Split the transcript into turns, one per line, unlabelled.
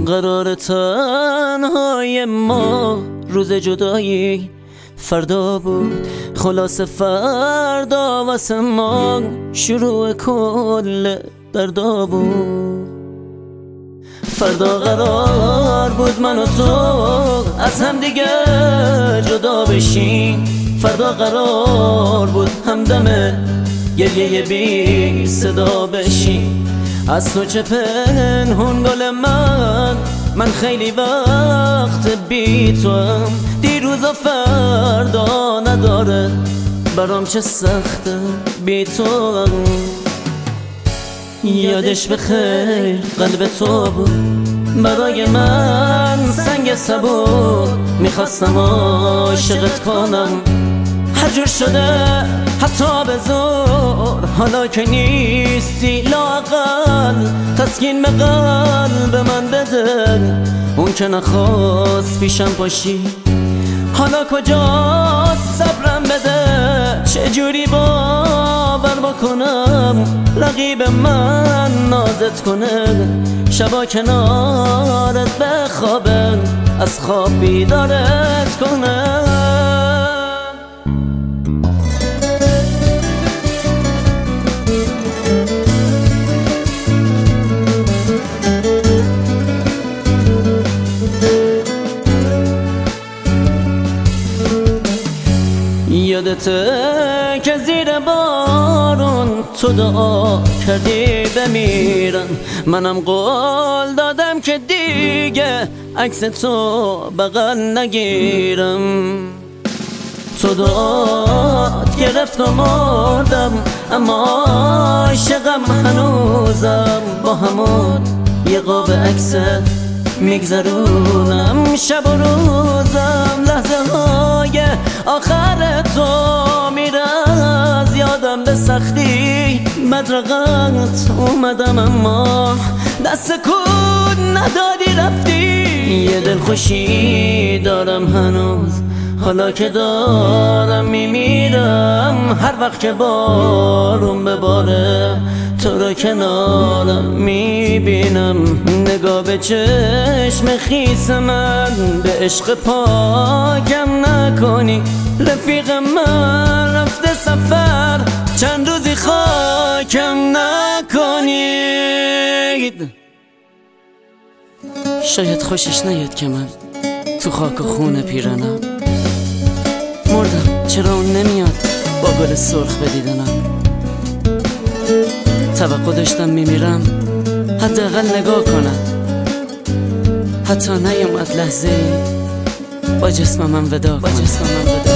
قرار تنهای ما روز جدایی فردا بود، خلاص فردا واسه ما شروع کل دردا بود. فردا قرار بود من و تو از هم دیگه جدا بشیم، فردا قرار بود همدم گریه بی صدا بشیم. از تو چه پنهون گل من خیلی وقت بی تو هم، دیروز و فردا نداره برام چه سخته بی تو هم. یادش بخیر قلب تو بود برای من سنگ سبو، میخواستم عاشقت کنم هر جور شده حتی به زور. حالا که نیستی لااقل تسکین به قلب من بده، اون که نخواست پیشم باشی حالا کجاست صبرم بده. چجوری باور بکنم رقیب من نازت کنه، شبا کنارت بخوابه از خواب بیدارت کنه. یادته که زیر بارون تو دعا کردی بمیرم، منم قول دادم که دیگه عکس تو بغل نگیرم. تو دعات گرفت و مردم اما عاشقم هنوزم، با همون یه قاب عکست میگذرونم شب و روزم. لحظه های آخر تو میره از یادم به سختی، مدرقت اومدم اما دست کود ندادی رفتی. یه دلخوشی دارم هنوز حالا که دارم میمیرم، هر وقت که بارون بباره تو رو کنارم میبینم. نگاه به چشم خیس من به عشق پاکم نکنی، رفیق من رفته سفر چند روزی خاکم نکنید. شاید خوشش نیاد که من تو خاک و خون پیرنم مردم، چرا اون نمیاد با گل سرخ به دیدنم. توقع داشتم میمیرم حداقل نگاه کنم، حتی نیومد لحظه با جسم من ودا کنم.